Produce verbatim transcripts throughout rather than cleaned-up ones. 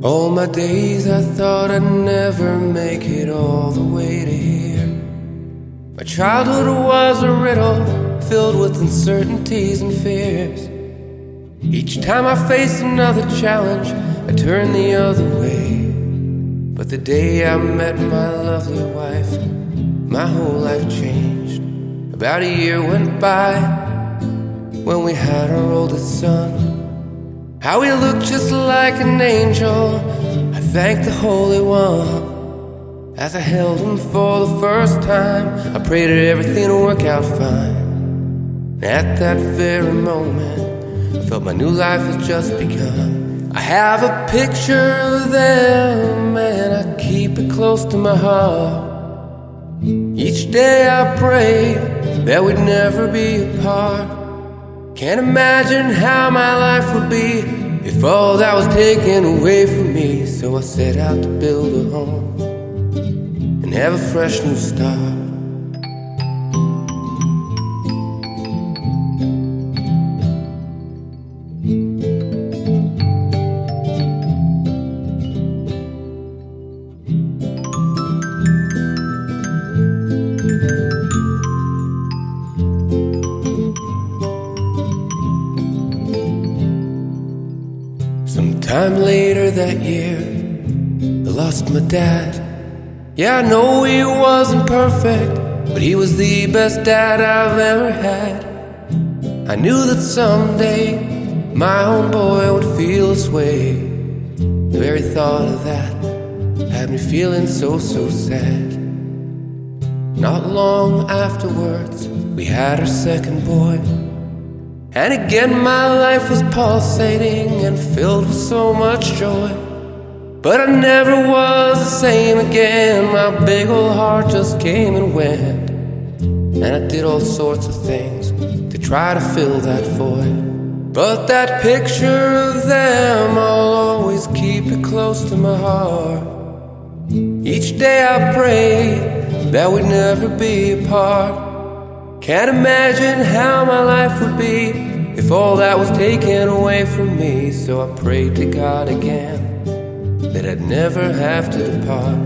All my days I thought I'd never make it all the way to here. My childhood was a riddle filled with uncertainties and fears. Each time I faced another challenge, I turned the other way. But the day I met my lovely wife, my whole life changed. About a year went by when we had our oldest son. How he looked just like an angel, I thanked the Holy One. As I held him for the first time, I prayed that everything would work out fine. At that very moment, I felt my new life had just begun. I have a picture of them, and I keep it close to my heart. Each day I pray that we'd never be apart. Can't imagine how my life would be if all that was taken away from me. So I set out to build a home and have a fresh new start. Sometime later that year, I lost my dad. Yeah, I know he wasn't perfect, but he was the best dad I've ever had. I knew that someday my own boy would feel this way. The very thought of that had me feeling so, so sad. Not long afterwards, we had our second boy. And again my life was pulsating and filled with so much joy. But I never was the same again. My big old heart just came and went. And I did all sorts of things to try to fill that void. But that picture of them, I'll always keep it close to my heart. Each day I pray that we'd never be apart. Can't imagine how my life would be if all that was taken away from me. So I prayed to God again that I'd never have to depart.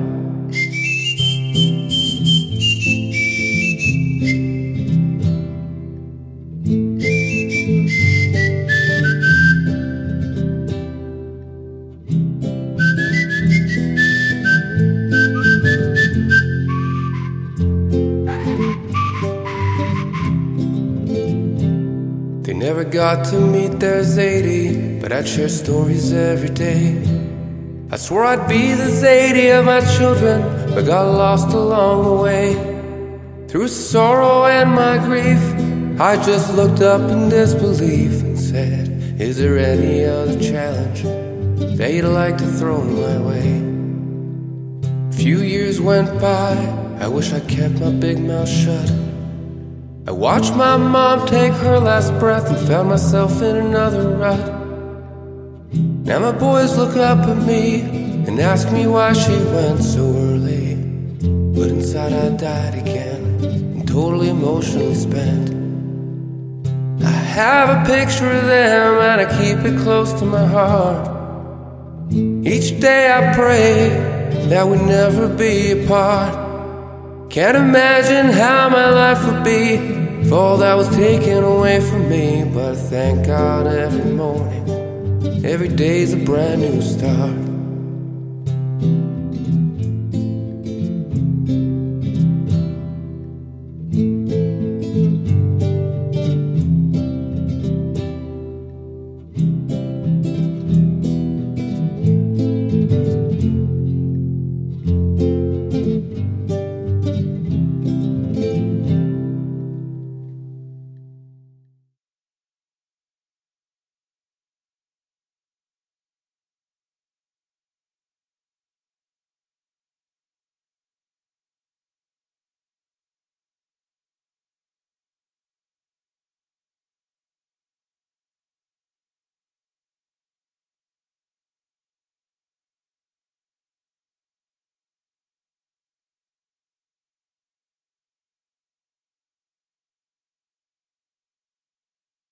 They never got to meet their Zadie, but I'd share stories every day. I swore I'd be the Zadie of my children, but got lost along the way. Through sorrow and my grief, I just looked up in disbelief and said, is there any other challenge that you'd like to throw my way? A few years went by, I wish I kept my big mouth shut. I watched my mom take her last breath and found myself in another rut. Now my boys look up at me and ask me why she went so early. But inside I died again and totally emotionally spent. I have a picture of them and I keep it close to my heart. Each day I pray that we'd never be apart. Can't imagine how my life would be if all that was taken away from me. But I thank God every morning, every day's a brand new start.